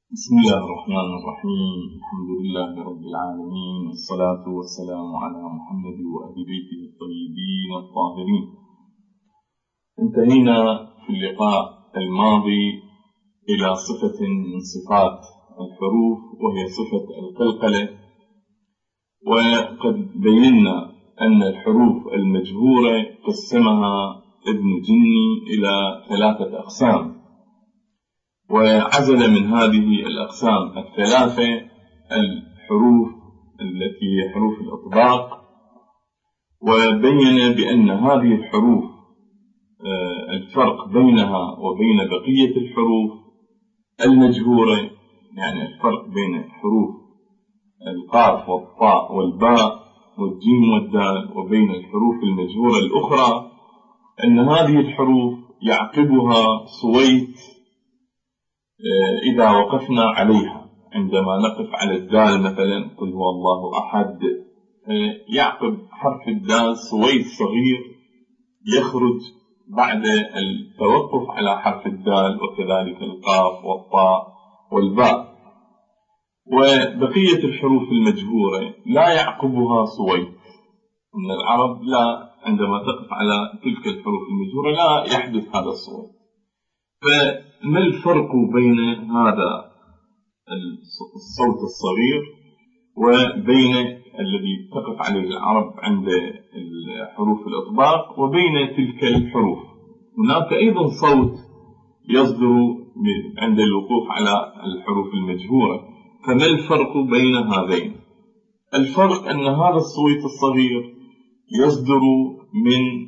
بسم الله الرحمن الرحيم. الحمد لله رب العالمين، والصلاة والسلام على محمد وأهل بيته الطيبين الطاهرين. انتهينا في اللقاء الماضي إلى صفة من صفات الحروف، وهي صفة القلقلة، وقد بينا أن الحروف المجهورة قسمها ابن جني إلى 3 أقسام، وعزل من هذه الأقسام الثلاثة الحروف التي هي حروف الإطباق، وبين بأن هذه الحروف الفرق بينها وبين بقية الحروف المجهورة، يعني الفرق بين حروف القاف والطاء والباء والجيم والدال وبين الحروف المجهورة الأخرى، أن هذه الحروف يعقبها صويت إذا وقفنا عليها. عندما نقف على الدال مثلا قل هو الله أحد، يعقب حرف الدال صويت صغير يخرج بعد التوقف على حرف الدال، وكذلك القاف والطاء والباء. وبقية الحروف المجهورة لا يعقبها صويت، أن العرب لا، عندما تقف على تلك الحروف المجهورة لا يحدث هذا الصويت. فما الفرق بين هذا الصوت الصغير وبين الذي تقف عليه العرب عند الحروف الإطباق وبين تلك الحروف؟ هناك أيضا صوت يصدر عند الوقوف على الحروف المجهورة، فما الفرق بين هذين؟ الفرق أن هذا الصوت الصغير يصدر من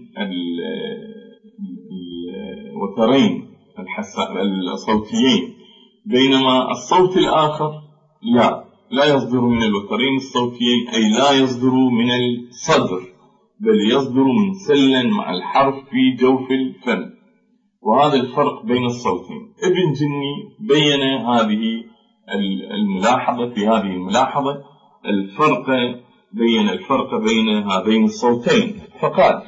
الوترين الصوتيين، بينما الصوت الآخر لا يصدر من الوترين الصوتيين، أي لا يصدر من الصدر، بل يصدر من سلا مع الحرف في جوف الفم. وهذا الفرق بين الصوتين. ابن جني بين هذه الملاحظة في هذه الملاحظة بين الفرق بين هذين الصوتين، فقال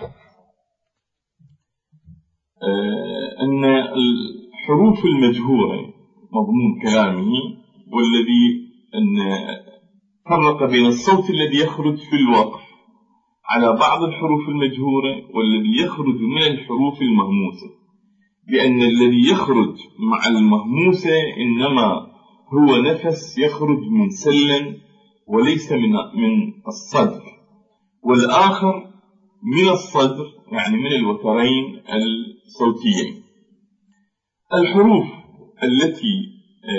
أن الحروف المجهورة مضمون كلامه والذي أن فرق بين الصوت الذي يخرج في الوقف على بعض الحروف المجهورة والذي يخرج من الحروف المهموسة، لأن الذي يخرج مع المهموسة إنما هو نفس يخرج من سلم وليس من الصدر، والآخر من الصدر، يعني من الوترين الصوتيين. الحروف التي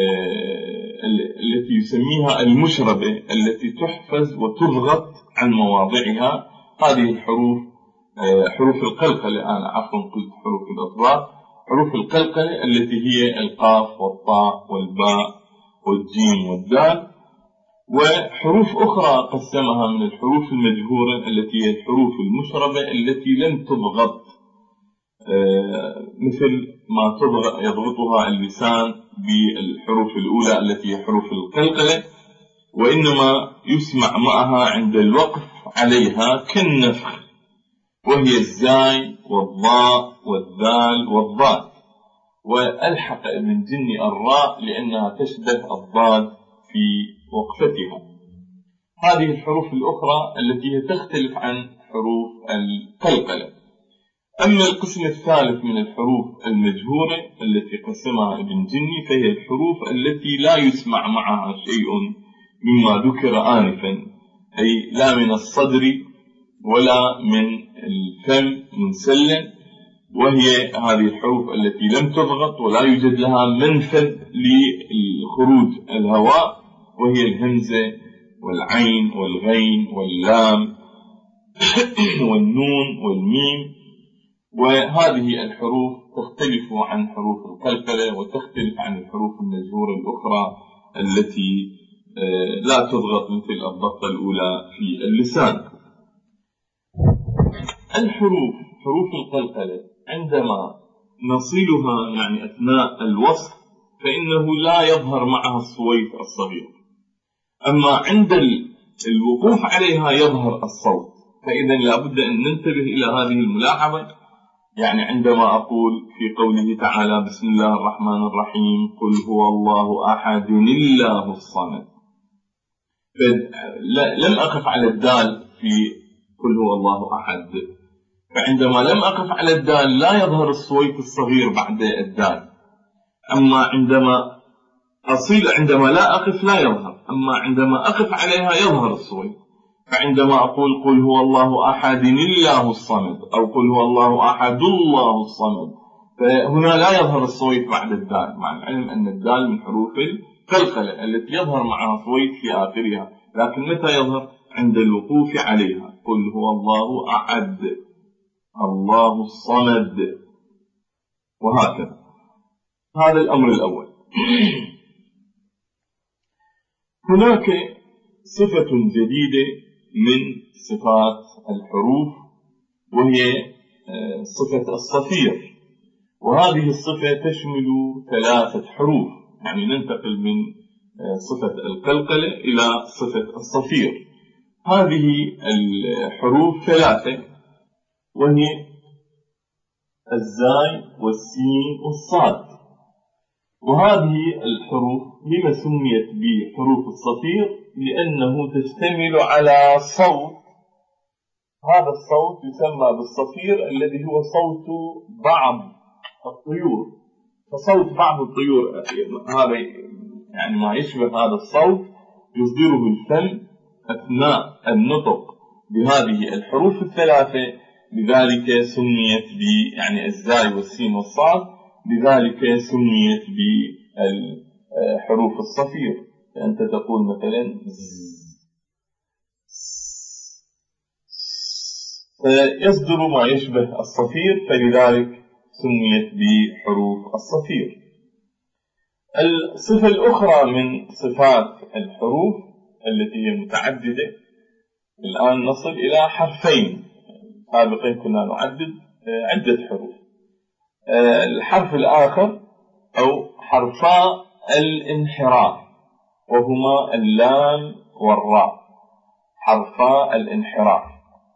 يسميها المشربة، التي تحفظ وتضغط عن مواضعها، هذه الحروف حروف القلقلة. أنا عفوا قلت حروف الإطباق. حروف القلقلة التي هي القاف والطاء والباء والجيم والدال. وحروف أخرى قسمها من الحروف المجهورة التي هي الحروف المشربة التي لم تضغط، مثل ما يضغطها اللسان بالحروف الأولى التي هي حروف القلقلة، وإنما يسمع معها عند الوقف عليها كالنفخ، وهي الزاي والضاء والذال والضاد. وألحق ابن جني الراء لأنها تشبه الضاد في وقفتها. هذه الحروف الأخرى التي هي تختلف عن حروف القلقلة. أما القسم الثالث من الحروف المجهورة التي قسمها ابن جني، فهي الحروف التي لا يسمع معها شيء مما ذكر آنفا، أي لا من الصدر ولا من الفم من سلم، وهي هذه الحروف التي لم تضغط ولا يوجد لها منفذ لخروج الهواء، وهي الهمزة والعين والغين واللام والنون والميم. وهذه الحروف تختلف عن حروف القلقلة وتختلف عن الحروف المجهورة الأخرى التي لا تضغط مثل الضغطة الأولى في اللسان. حروف القلقلة عندما نصلها يعني أثناء الوصل فإنه لا يظهر معها الصويت الصغير، أما عند الوقوف عليها يظهر الصوت. فإذا لابد أن ننتبه إلى هذه الملاحظة، يعني عندما أقول في قوله تعالى بسم الله الرحمن الرحيم قل هو الله أحد الله الصمد، لم أقف على الدال في قل هو الله أحد، فعندما لم أقف على الدال لا يظهر الصويت الصغير بعد الدال، أما عندما لا أقف لا يظهر، أما عندما أقف عليها يظهر الصويت. فعندما أقول قل هو الله أحد الله الصمد أو قل هو الله أحد الله الصمد، فهنا لا يظهر الصويت بعد الدال، مع العلم أن الدال من حروف القلقلة التي يظهر معها صويت في آخرها، لكن متى يظهر؟ عند الوقوف عليها. قل هو الله أحد الله الصمد، وهكذا. هذا الأمر الأول. هناك صفة جديدة من صفات الحروف وهي صفة الصفير، وهذه الصفة تشمل 3 حروف، يعني ننتقل من صفة القلقلة إلى صفة الصفير. هذه الحروف 3 وهي الزاي والسين والصاد، وهذه الحروف لما سميت بحروف الصفير؟ لأنه تشتمل على صوت، هذا الصوت يسمى بالصفير الذي هو صوت بعض الطيور. فصوت بعض الطيور هذا يعني ما يشبه هذا الصوت يصدره الفم أثناء النطق بهذه الحروف ال3، لذلك سميت يعني الزاي والسين والصاد، لذلك سميت بالحروف الصفير. فأنت تقول مثلا فيصدر ما يشبه الصفير، فلذلك سميت بحروف الصفير. الصفة الأخرى من صفات الحروف التي هي متعددة، الآن نصل إلى حرفين، سابقا كنا نعدد عدة حروف. الحرف الآخر أو حرفا الانحراف، وهما اللام والراء، حرفا الانحراف.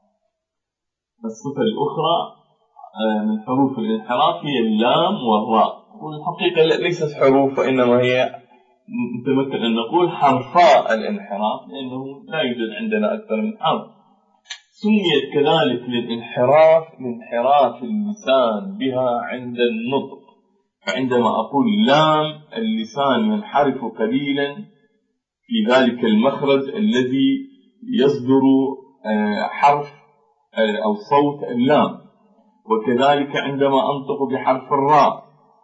الصفة الأخرى من حروف الانحراف هي اللام والراء، والحقيقة ليست حروف، وإنما هي مثل أن نقول حرفا الانحراف، لأنه لا يوجد عندنا أكثر من حرف. سميت كذلك للانحراف لانحراف اللسان بها عند النطق، فعندما أقول لام اللسان ينحرف قليلا في ذلك المخرج الذي يصدر حرف أو صوت اللام. وكذلك عندما أنطق بحرف الراء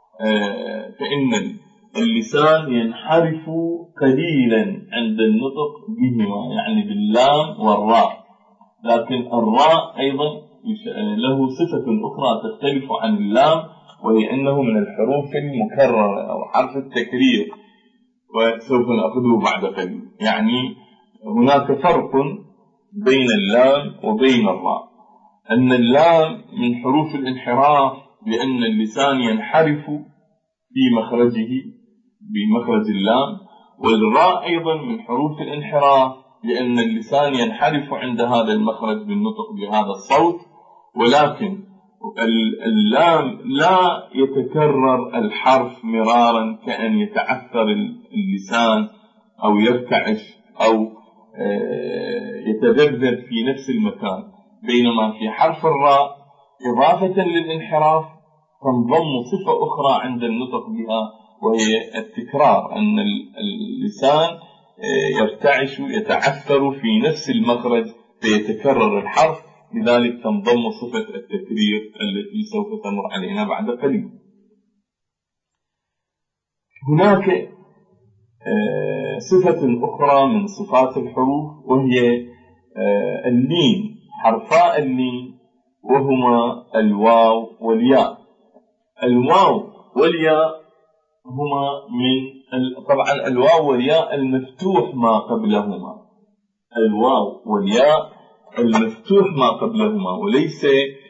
فإن اللسان ينحرف قليلا عند النطق بهما، يعني باللام والراء. لكن الراء أيضا له صفة أخرى تختلف عن اللام، وهي أنه من الحروف المكررة أو حرف التكرير، وسوف نأخذه بعد قليل. يعني هناك فرق بين اللام وبين الراء، أن اللام من حروف الانحراف لأن اللسان ينحرف في مخرجه بمخرج اللام، والراء أيضا من حروف الانحراف لأن اللسان ينحرف عند هذا المخرج بالنطق بهذا الصوت، ولكن اللام لا يتكرر الحرف مرارا كأن يتعثر اللسان أو يرتعش أو يتذبذب في نفس المكان، بينما في حرف الراء إضافة للانحراف تنضم صفة أخرى عند النطق بها، وهي التكرار، أن اللسان يرتعش يتعثر في نفس المخرج فيتكرر الحرف، لذلك تنضم صفة التكرير التي سوف تمر علينا بعد قليل. هناك صفة أخرى من صفات الحروف وهي اللين، حرفا اللين، وهما الواو والياء. الواو والياء هما طبعا الواو والياء المفتوح ما قبلهما، الواو والياء المفتوح ما قبلهما، وليس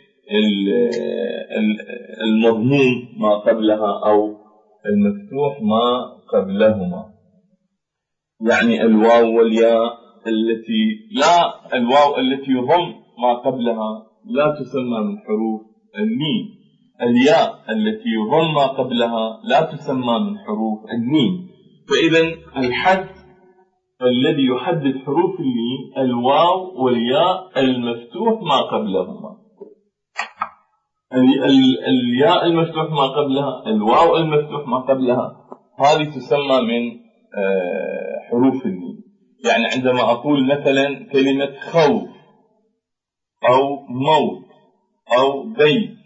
المضموم ما قبلها أو المفتوح ما قبلهما. يعني الواو والياء الواو التي يضم ما قبلها لا تسمى من حروف اللين. الياء التي يضم ما قبلها لا تسمى من حروف اللين. فإذا الحد الذي يحدد حروف اللين الواو والياء المفتوح ما قبلهما. الياء المفتوح ما قبلها، الواو المفتوح ما قبلها، هذه تسمى من حروف اللين. يعني عندما أقول مثلا كلمة خوف أو موت أو بيت،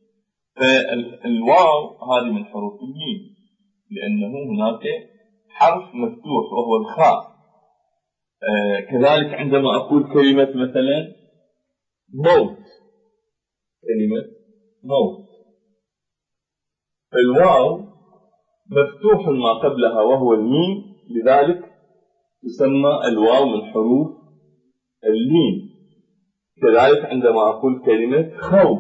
فالواو هذه من حروف اللين لأنه هناك حرف مفتوح وهو الخاء. كذلك عندما أقول كلمة مثلا موت، كلمة موت، فالواو مفتوح ما قبلها وهو الميم، لذلك تسمى الواو من حروف اللين. كذلك عندما أقول كلمة خوف،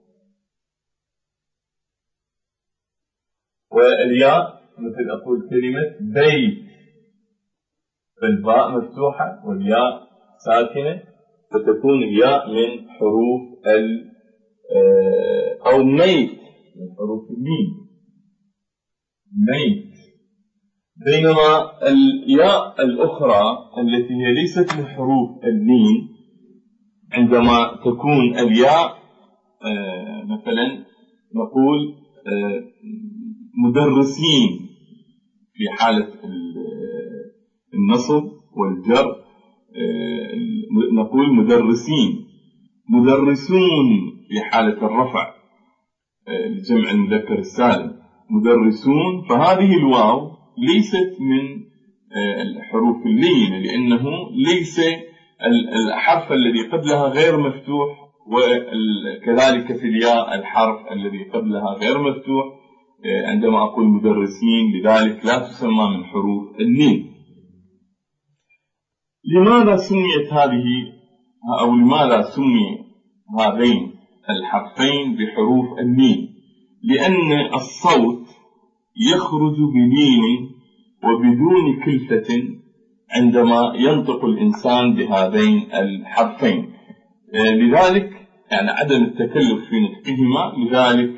والياء مثل أقول كلمة بيت، فالباء مفتوحة والياء ساكنة، فتكون الياء من حروف أو ميت من حروف اللين، ميت. بينما الياء الأخرى التي هي ليست من حروف اللين، عندما تكون الياء مثلا نقول مدرسين في حالة النصب والجر، نقول مدرسين، مدرسون في حالة الرفع لجمع المذكر السالم، مدرسون. فهذه الواو ليست من الحروف اللينة لأنه ليس الحرف الذي قبلها غير مفتوح، وكذلك في الياء الحرف الذي قبلها غير مفتوح. عندما أقول مدرسين لذلك لا تسمى من حروف اللين. لماذا سميت هذه أو لماذا سمي هذين الحرفين بحروف اللين؟ لأن الصوت يخرج بلين وبدون كلفة عندما ينطق الإنسان بهذين الحرفين، لذلك يعني عدم التكلف في نطقهما، لذلك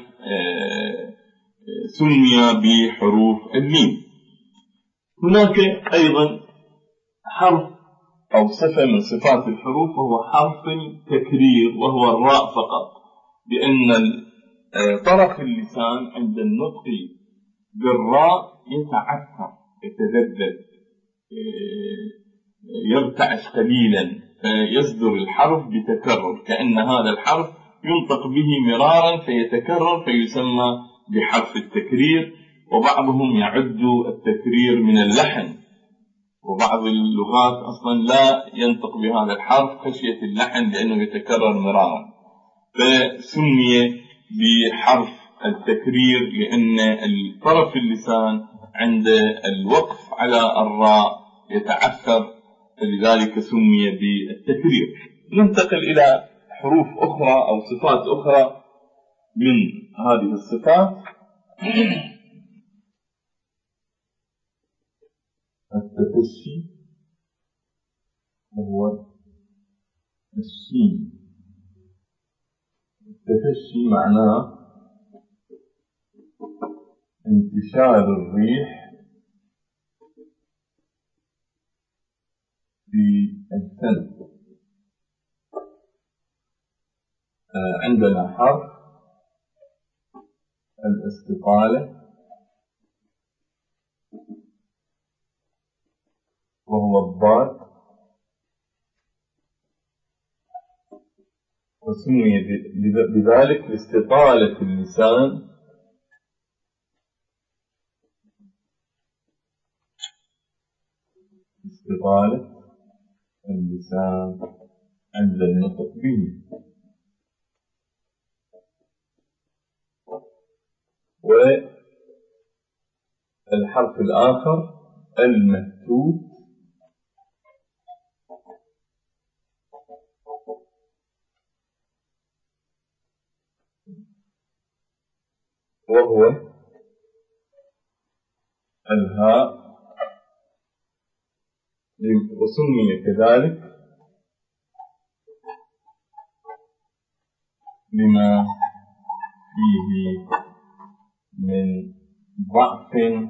سمي بحروف اللين. هناك أيضا حرف أو صفة من صفات الحروف وهو حرف التكرير، وهو الراء فقط، لأن طرف اللسان عند النطق بالراء يتعثر، يتذبذب، يرتعش قليلا، فيصدر الحرف بتكرر، كأن هذا الحرف ينطق به مرارا فيتكرر فيسمى بحرف التكرير. وبعضهم يعد التكرير من اللحن، وبعض اللغات أصلا لا ينطق بهذا الحرف خشية اللحن لأنه يتكرر مرارا، فسمي بحرف التكرير لأن طرف اللسان عند الوقف على الراء يتعثر، فلذلك سمي بالتكرير. ننتقل إلى حروف أخرى أو صفات أخرى من هذه الصفات. التفشي وهو الشين. التفشي معناه انتشار الريح في الفم. عندنا حرف الاستطالة وهو الضاد، وسمي بذلك لاستطالة اللسان عند النطق به. والحرف الآخر المهتوت وهو الهاء، وسمي كذلك لما فيه من ضعف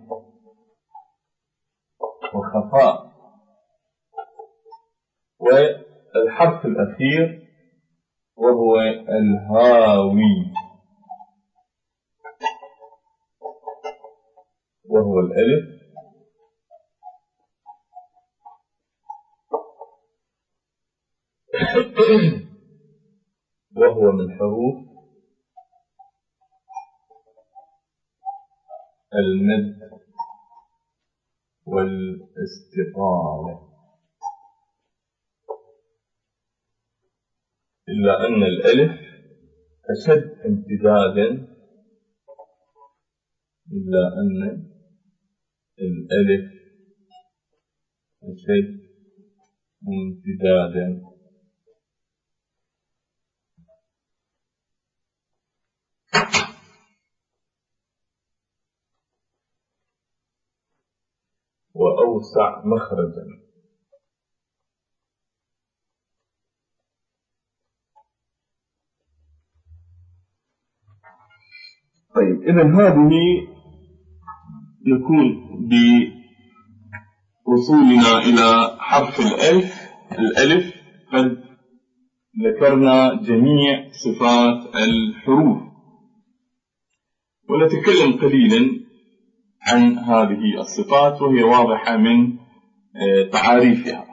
وخفاء. والحرف الأخير وهو الهاوي، وهو الألف، وهو من حروف المد والاستطالة، إلا أن الألف أشد امتدادا، إلا أن الألف أشد امتدادا. وأوسع مخرجا. طيب، إذن هذه نكون بوصولنا إلى حرف الألف قد ذكرنا جميع صفات الحروف، ونتكلم قليلا عن هذه الصفات وهي واضحة من تعاريفها.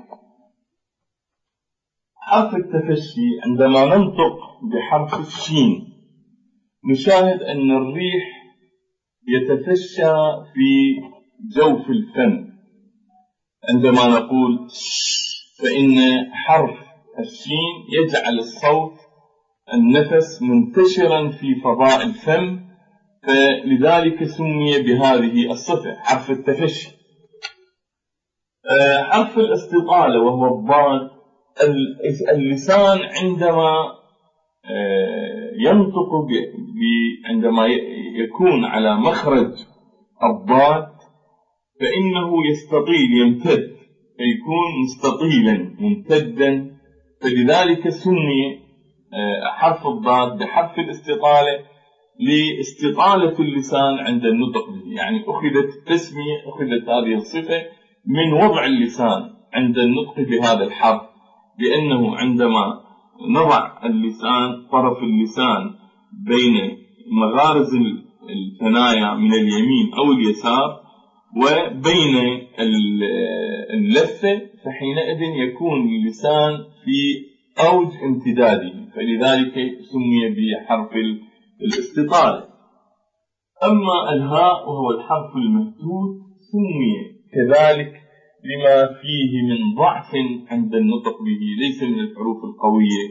حرف التفشي، عندما ننطق بحرف الشين نشاهد أن الريح يتفشى في جوف الفم. عندما نقول فإن حرف الشين يجعل الصوت النفس منتشرا في فضاء الفم، فلذلك سمي بهذه الصفة حرف التفشي. حرف الاستطالة وهو الضاد، اللسان عندما ينطق عندما يكون على مخرج الضاد فإنه يستطيل، يمتد، فيكون مستطيلا ممتدا، فلذلك سمي حرف الضاد بحرف الاستطالة لاستطالة اللسان عند النطق به. يعني أخذت هذه الصفة من وضع اللسان عند النطق بهذا الحرف، لأنه عندما نضع اللسان، طرف اللسان بين مغارز الثنايا من اليمين أو اليسار وبين اللثة، فحينئذ يكون اللسان في أوج امتداده، فلذلك سمي بحرف الاستطالة. أما الهاء وهو الحرف الممدود سمي كذلك لما فيه من ضعف عند النطق به، ليس من الحروف القوية،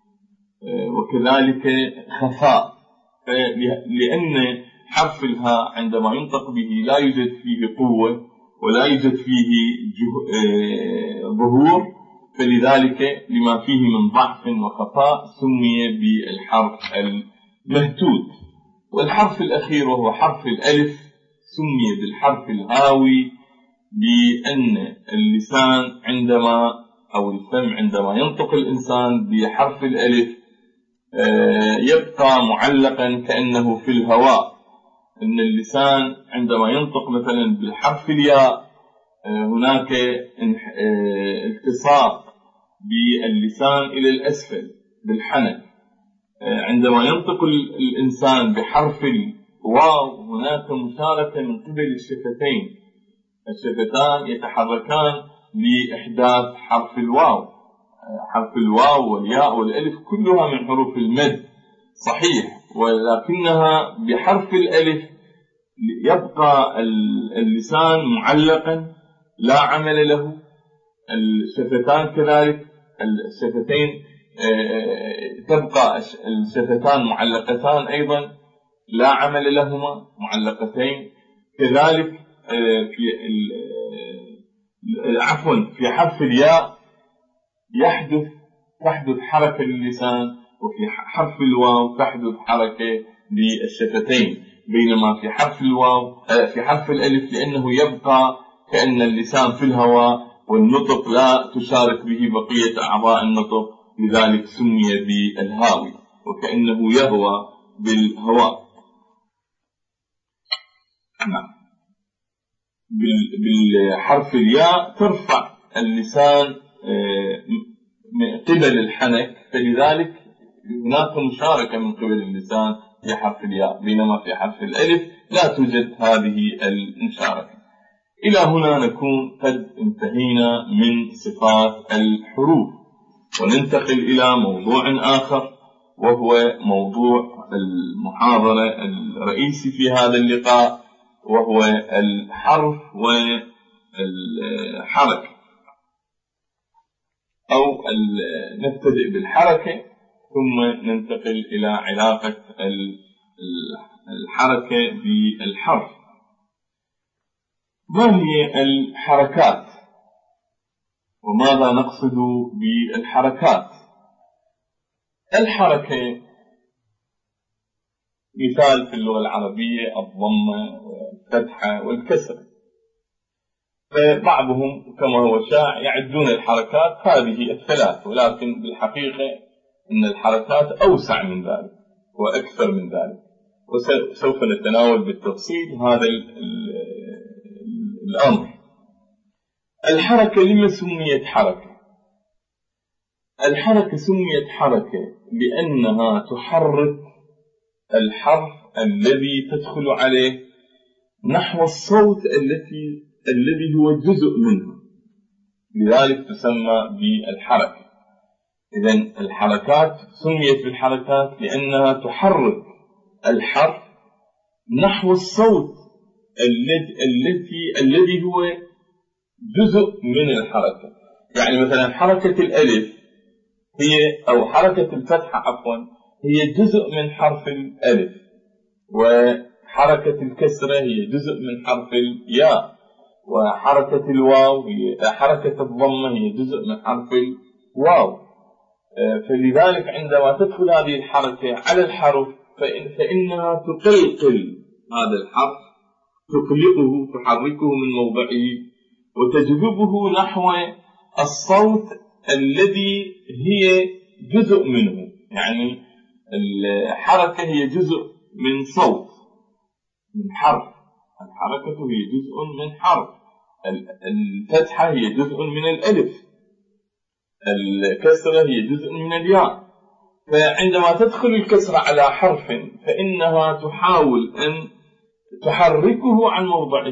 وكذلك خفاء، لأن حرف الهاء عندما ينطق به لا يوجد فيه قوة ولا يوجد فيه ظهور، فلذلك لما فيه من ضعف وخفاء سمي بالحرف المهتود. والحرف الأخير وهو حرف الألف سمي بالحرف الهاوي، لأن اللسان عندما أو الفم عندما ينطق الإنسان بحرف الألف يبقى معلقا كأنه في الهواء. أن اللسان عندما ينطق مثلا بالحرف الياء هناك التصاق باللسان إلى الأسفل بالحنك. عندما ينطق الإنسان بحرف الواو هناك مشاركة من قبل الشفتين، الشفتان يتحركان لإحداث حرف الواو. حرف الواو والياء والألف كلها من حروف المد صحيح، ولكنها بحرف الألف يبقى اللسان معلقا لا عمل له. الشفتان كذلك، الشفتين تبقى الشفتان معلقتان أيضا لا عمل لهما، معلقتين كذلك. في حرف الياء تحدث حركة للسان، وفي حرف الواو تحدث حركة للشفتين، بينما في حرف الألف لأنه يبقى كأن اللسان في الهواء والنطق لا تشارك به بقية أعضاء النطق، لذلك سمي بالهاوي وكأنه يهوى بالهواء. نعم. بالحرف الياء ترفع اللسان من قبل الحنك، فلذلك هناك مشاركة من قبل اللسان في حرف الياء، بينما في حرف الألف لا توجد هذه المشاركة. إلى هنا نكون قد انتهينا من صفات الحروف، وننتقل إلى موضوع آخر، وهو موضوع المحاضرة الرئيسي في هذا اللقاء، وهو الحرف والحركة، أو نبتدئ بالحركة ثم ننتقل إلى علاقة الحركة بالحرف. ما هي الحركات وماذا نقصد بالحركات؟ الحركة مثال في اللغة العربية الضمة والفتحة والكسر، فبعضهم كما هو شائع يعدون الحركات هذه الثلاث، ولكن بالحقيقة أن الحركات أوسع من ذلك وأكثر من ذلك، وسوف نتناول بالتفصيل هذا الأمر. الحركة لما سميت حركة؟ الحركة سميت حركة لأنها تحرك الحرف الذي تدخل عليه نحو الصوت الذي هو جزء منه، لذلك تسمى بالحركة. إذن الحركات سميت بالحركات لأنها تحرك الحرف نحو الصوت الذي هو جزء من الحركة. يعني مثلا حركة الألف هي، أو حركة الفتحة عفوا، هي جزء من حرف الألف، وحركة الكسرة هي جزء من حرف الياء، وحركة الواو هي حركة الضمة هي جزء من حرف الواو. فلذلك عندما تدخل هذه الحركة على الحرف فإنها تقلقل هذا الحرف، تقلقه، تحركه من موضعه، وتجذبه نحو الصوت الذي هي جزء منه. يعني الحركة هي جزء من صوت، من حرف. الحركة هي جزء من حرف، الفتحة هي جزء من الألف، الكسرة هي جزء من الياء. فعندما تدخل الكسرة على حرف فإنها تحاول أن تحركه عن موضعه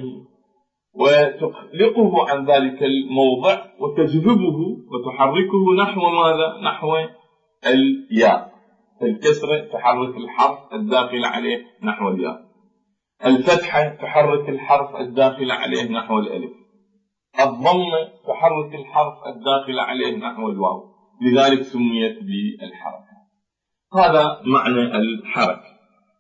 وتقلقه عن ذلك الموضع، وتجذبه وتحركه نحو ماذا؟ نحو الياء. فالكسرة تحرك الحرف الداخل عليه نحو الياء، الفتحة تحرك الحرف الداخل عليه نحو الألف، الضمة تحرك الحرف الداخل عليه نحو الواو، لذلك سميت بالحركة. هذا معنى الحركة.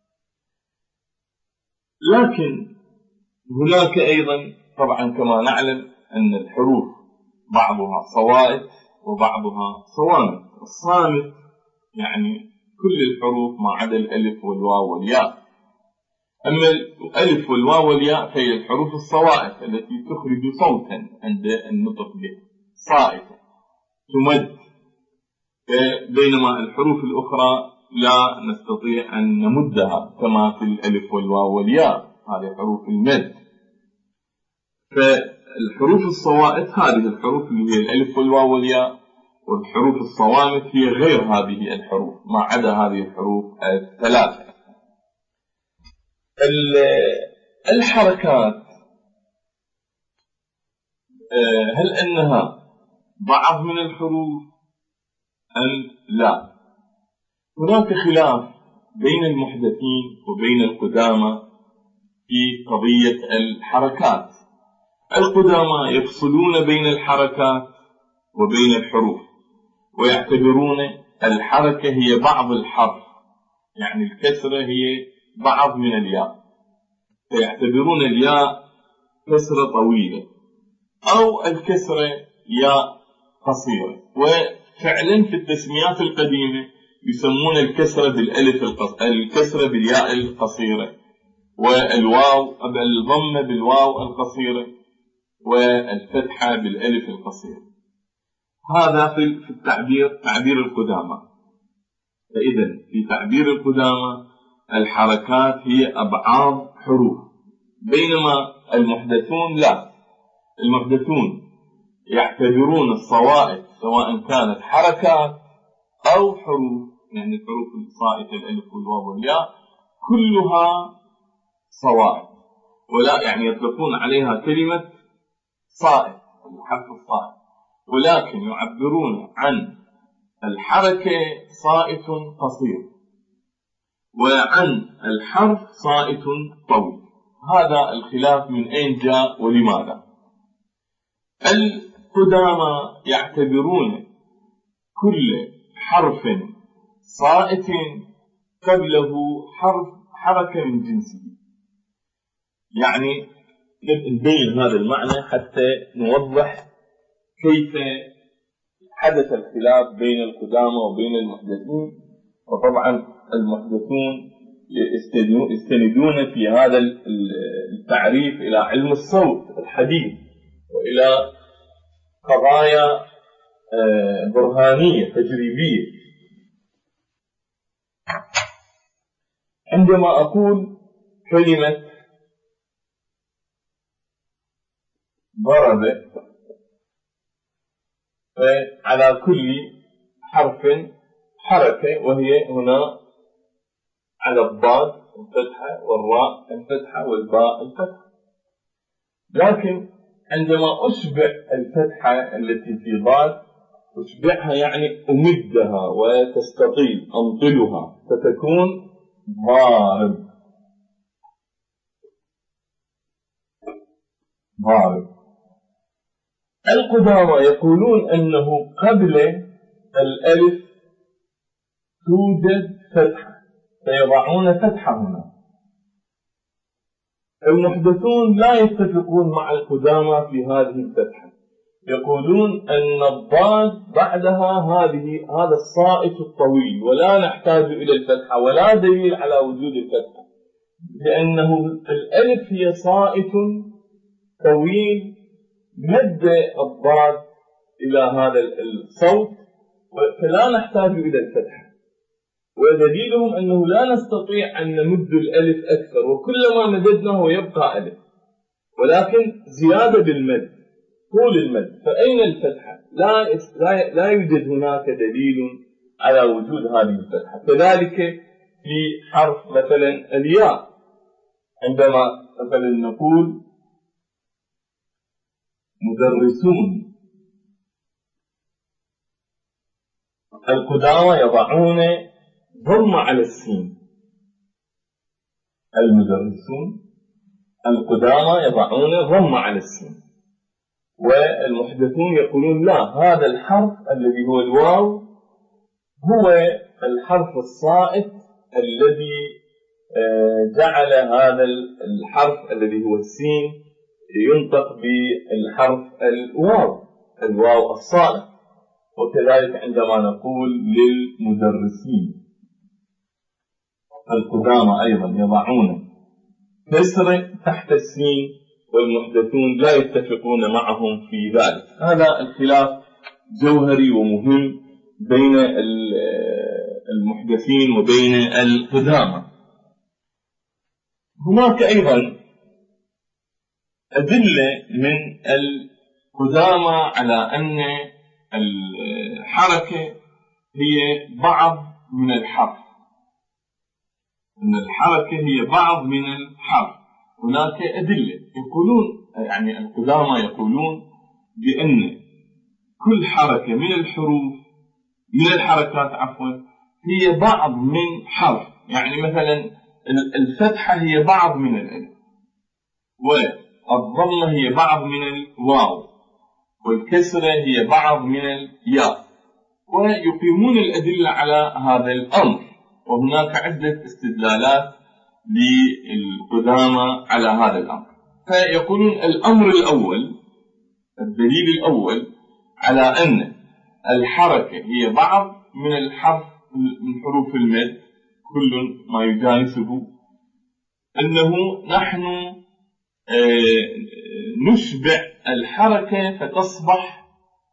لكن هناك أيضا طبعا كما نعلم أن الحروف بعضها صوائت وبعضها صوامت. الصامت يعني كل الحروف ما عدا الألف والواو والياء. أما الألف والواو والياء فهي الحروف الصوائت التي تخرج صوتا عند النطق بها، صائتة تمد، بينما الحروف الأخرى لا نستطيع أن نمدها كما في الألف والواو والياء، هذه حروف المد. فالحروف الصوائت هذه الحروف اللي هي الألف والواو والياء، والحروف الصوامت هي غير هذه الحروف ما عدا هذه الحروف الثلاثة. الحركات هل أنها بعض من الحروف أم لا؟ هناك خلاف بين المحدثين وبين القدامى في قضية الحركات. القدامى يفصلون بين الحركات وبين الحروف، ويعتبرون الحركة هي بعض الحرف، يعني الكسرة هي بعض من الياء، فيعتبرون الياء كسرة طويلة أو الكسرة ياء قصيرة. وفعلا في التسميات القديمة يسمون الكسرة بالألف الكسرة بالياء القصيرة، والواو الضمة بالواو القصيرة، والفتحة بالألف القصيرة. هذا في التعبير، تعبير القدامى. فإذا في تعبير القدامى الحركات هي أبعاد حروف، بينما المحدثون لا، المحدثون يعتبرون الصوائت سواء كانت حركات أو حروف، يعني الحروف الصائتة الألف والواو والياء كلها صوائت، ولا يعني يطلقون عليها كلمة صائت، الحرف الصائت، ولكن يعبرون عن الحركة صائت قصير وعن الحرف صائت طويل. هذا الخلاف من أين جاء ولماذا؟ القدامى يعتبرون كل حرف صائت قبله حركة من جنسه. يعني نبين هذا المعنى حتى نوضح كيف حدث الخلاف بين القدامى وبين المحدثين. وطبعا المحدثون يستندون في هذا التعريف إلى علم الصوت الحديث وإلى قضايا برهانية تجريبية. عندما أقول كلمة ضرب، فعلى كل حرف حركة، وهي هنا على الضاد الفتحة والراء الفتحة والباء الفتحة. لكن عندما أشبع الفتحة التي في ضاد أشبعها يعني أمدها وتستطيل أنطلها فتكون ضارب. القدامى يقولون أنه قبل الألف توجد فتحة فيضعون فتحة هنا. المحدثون لا يتفقون مع القدامى في هذه الفتحة، يقولون أن الضاد بعدها هذا الصائت الطويل ولا نحتاج إلى الفتحة ولا دليل على وجود الفتحة، لأنه الألف هي صائت طويل مد الضاد إلى هذا الصوت فلا نحتاج إلى الفتحة. ودليلهم أنه لا نستطيع أن نمد الألف أكثر، وكلما مددناه يبقى ألف، ولكن زيادة بالمد طول المد. فأين الفتحة؟ لا يوجد هناك دليل على وجود هذه الفتحة. كذلك في حرف مثلا الياء، عندما مثلا نقول مدرسون، القدامى يضعون ضم على السين. المدرسون القدامى يضعون ضم على السين، والمحدثون يقولون لا، هذا الحرف الذي هو الواو هو الحرف الصائت الذي جعل هذا الحرف الذي هو السين ينطق بالحرف الواو الصائت. وكذلك عندما نقول للمدرسين القدامى أيضا يضعون كسر تحت السين، والمحدثون لا يتفقون معهم في ذلك. هذا الخلاف جوهري ومهم بين المحدثين وبين القدامى. هناك أيضا أدلة من القدامى على أن الحركة هي بعض من الحرف، أن الحركة هي بعض من الحرف. هناك أدلة يقولون، يعني القدامى يقولون بأن كل حركة من الحركات هي بعض من حرف. يعني مثلا الفتحة هي بعض من الألف، والضمة هي بعض من الواو، والكسرة هي بعض من الياء، ويقيمون الأدلة على هذا الأمر. وهناك عدة استدلالات للقدامى على هذا الأمر. فيقولون الأمر الأول، الدليل الأول على أن الحركة هي بعض من الحرف من حروف المد كل ما يجانسه، أنه نحن نشبع الحركة فتصبح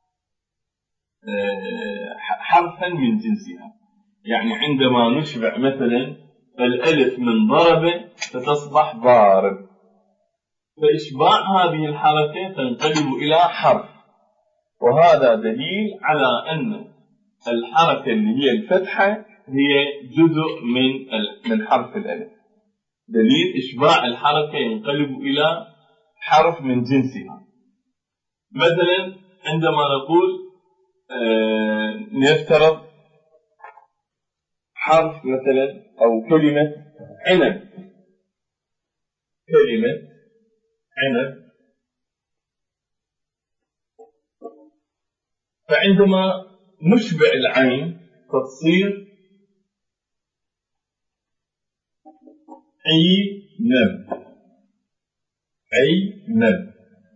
حرفا من جنسها. يعني عندما نشبع مثلا الألف من ضرب فتصبح ضارب، فإشباع هذه الحركة تنقلب إلى حرف، وهذا دليل على أن الحركة اللي هي الفتحة هي جزء من حرف الألف. دليل إشباع الحركة ينقلب إلى حرف من جنسها. مثلا عندما نقول نفترض حرف مثلا أو كلمة عنب، كلمة عنب، فعندما نشبع العين فتصير عنب، عنب.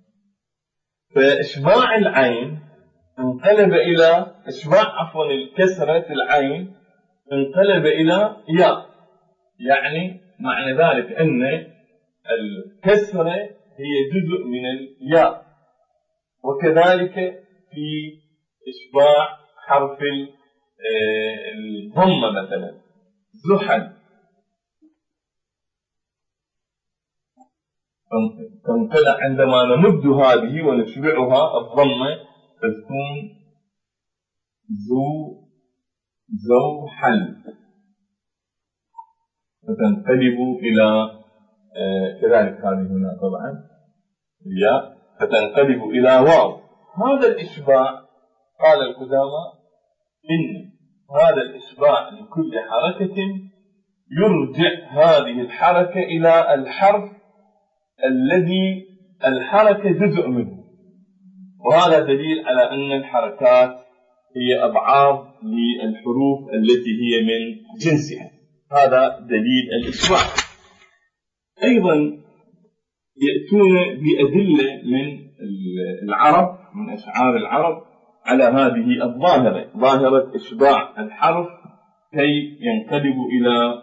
فإشباع العين انقلب إلى الكسرة العين انقلب إلى ياء، يعني معنى ذلك أن الكسرة هي جزء من الياء. وكذلك في إشباع حرف الضمة مثلا زحل، تنقلب عندما نمد هذه ونشبعها الضمة تكون زوحل، فتنقلب إلى كذلك هذه هنا طبعا الياء فتنقلب إلى واو. هذا الإشباع قال القدامى إن هذا الإشباع لكل حركة يرجع هذه الحركة إلى الحرف الذي الحركة جزء منه، وهذا دليل على أن الحركات هي أبعاد للحروف التي هي من جنسها. هذا دليل الإشباع. أيضا يأتون بأدلة من العرب، من أشعار العرب، على هذه الظاهرة، ظاهرة إشباع الحرف كي ينقلب إلى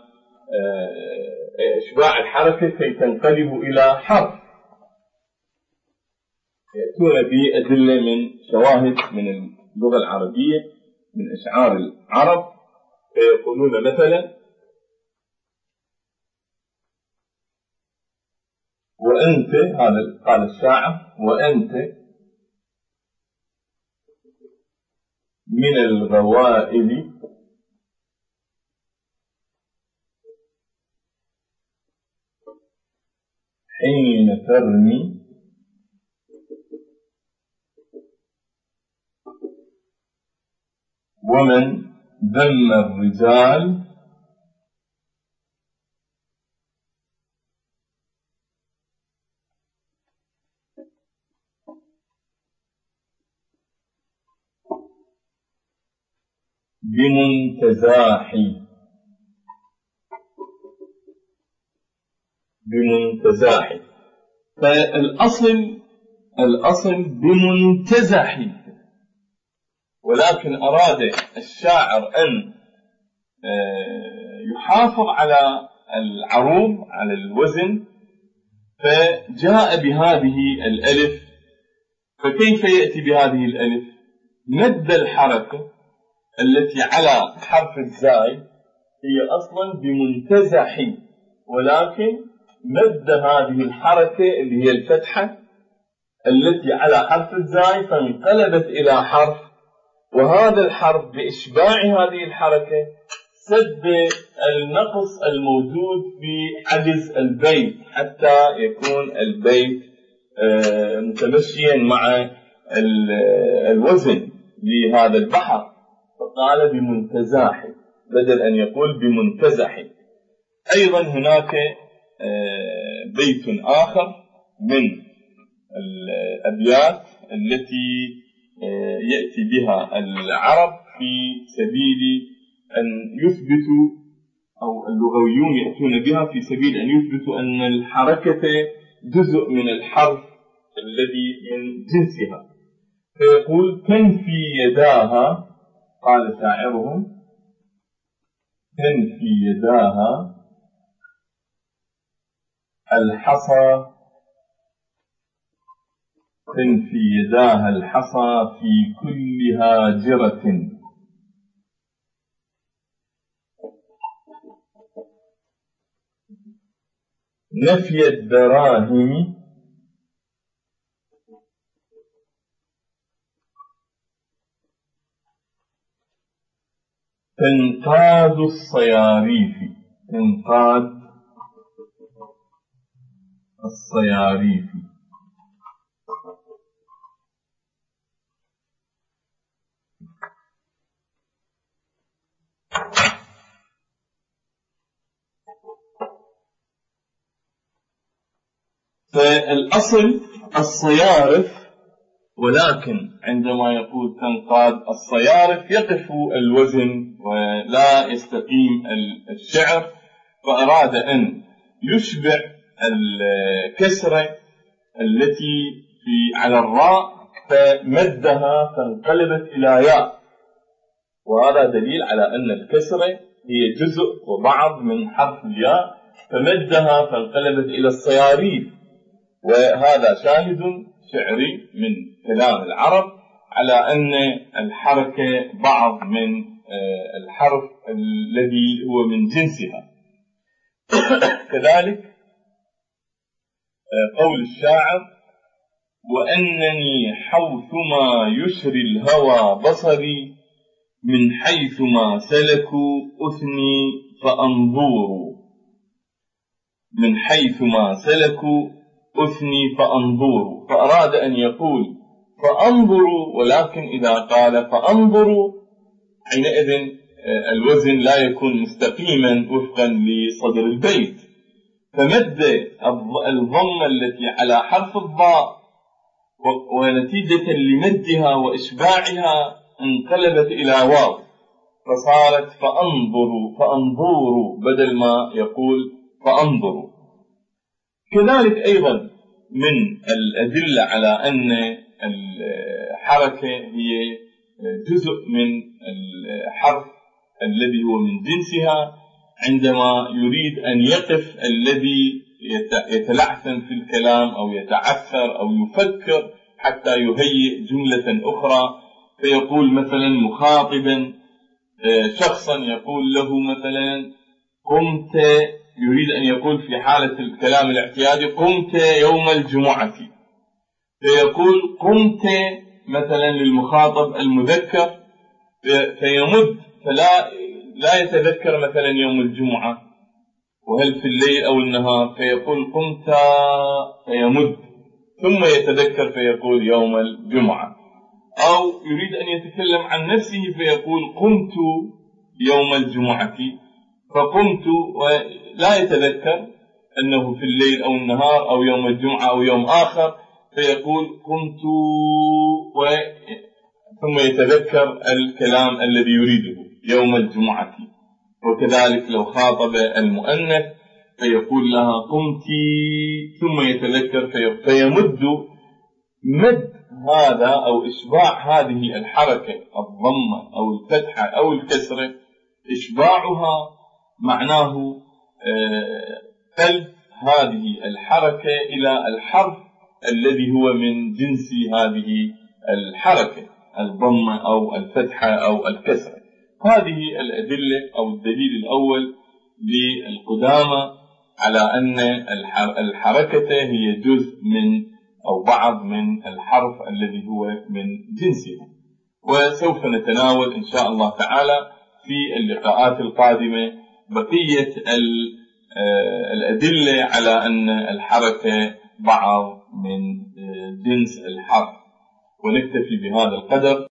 إشباع الحركة كي تنقلب إلى حرف. يأتون بأدلة من شواهد من اللغة العربية من أشعار العرب، فيقولون مثلا: وأنت، هذا قال الشاعر، وأنت من الغوائل حين ترمي ومن ذم الرجال بمنتزاحي. فالأصل بمنتزحي، ولكن أراد الشاعر أن يحافظ على العروض، على الوزن، فجاء بهذه الألف. فكيف يأتي بهذه الألف؟ مد الحركة التي على حرف الزاي هي أصلا بمنتزحي، ولكن مد هذه الحركة اللي هي الفتحة التي على حرف الزاي فانقلبت إلى حرف، وهذا الحرف بإشباع هذه الحركة سد النقص الموجود في عجز البيت حتى يكون البيت متمشيا مع الوزن لهذا البحر، فقال بمنتزاحي بدل أن يقول بمنتزحي. أيضا هناك بيت آخر من الأبيات التي يأتي بها العرب في سبيل أن يثبتوا، أو اللغويون يأتون بها في سبيل أن يثبتوا أن الحركة جزء من الحرف الذي من جنسها. فيقول: تنفي يداها، قال شاعرهم: تنفي يداها الحصى، تنفي يداها الحصى في كل هاجرة. نفي الدراهم تنقاد الصياريف. تنقاد الصياريف. فالأصل الصيارف، ولكن عندما يقول تنقاد الصيارف يقف الوزن ولا يستقيم الشعر، فأراد أن يشبع الكسرة التي على الراء فمدها فانقلبت إلى ياء، وهذا دليل على أن الكسرة هي جزء وبعض من حرف الياء، فمدها فانقلبت إلى الصياريف. وهذا شاهد شعري من كلام العرب على أن الحركة بعض من الحرف الذي هو من جنسها. كذلك قول الشاعر: وأنني حوثما يشري الهوى بصري من حيثما سلكوا أثني فأنظور. من حيثما سلكوا أثني فأنظر، فأراد أن يقول فأنظروا، ولكن إذا قال فأنظروا حينئذ الوزن لا يكون مستقيما وفقا لصدر البيت، فمد الضمة التي على حرف الضاء ونتيجة لمدها وإشباعها انقلبت إلى واو، فصارت فأنظروا فأنظروا بدل ما يقول فأنظروا. كذلك أيضا من الأدلة على أن الحركة هي جزء من الحرف الذي هو من جنسها، عندما يريد أن يقف الذي يتلعثم في الكلام أو يتعثر أو يفكر حتى يهيئ جملة أخرى، فيقول مثلا مخاطبا شخصا يقول له مثلا قمت، يريد أن يقول في حالة الكلام الاعتيادي قمت يوم الجمعة، فيقول قمت مثلا للمخاطب المذكر، فيمد فلا يتذكر مثلا يوم الجمعة وهل في الليل أو النهار، فيقول قمت فيمد ثم يتذكر فيقول يوم الجمعة. أو يريد أن يتكلم عن نفسه فيقول قمت يوم الجمعة، فقمت ولا يتذكر أنه في الليل أو النهار أو يوم الجمعة أو يوم آخر، فيقول قمت ثم يتذكر الكلام الذي يريده يوم الجمعة. وكذلك لو خاطب المؤنث فيقول لها قمت ثم يتذكر فيمد مد هذا أو إشباع هذه الحركة الضمة أو الفتحة أو الكسرة، إشباعها معناه قلب هذه الحركة إلى الحرف الذي هو من جنس هذه الحركة، الضمة أو الفتحة أو الكسرة. هذه الأدلة أو الدليل الأول للقدامى على أن الحركة هي جزء من أو بعض من الحرف الذي هو من جنسها. وسوف نتناول إن شاء الله تعالى في اللقاءات القادمة بقية الأدلة على أن الحركة بعض من جنس الحرف، ونكتفي بهذا القدر.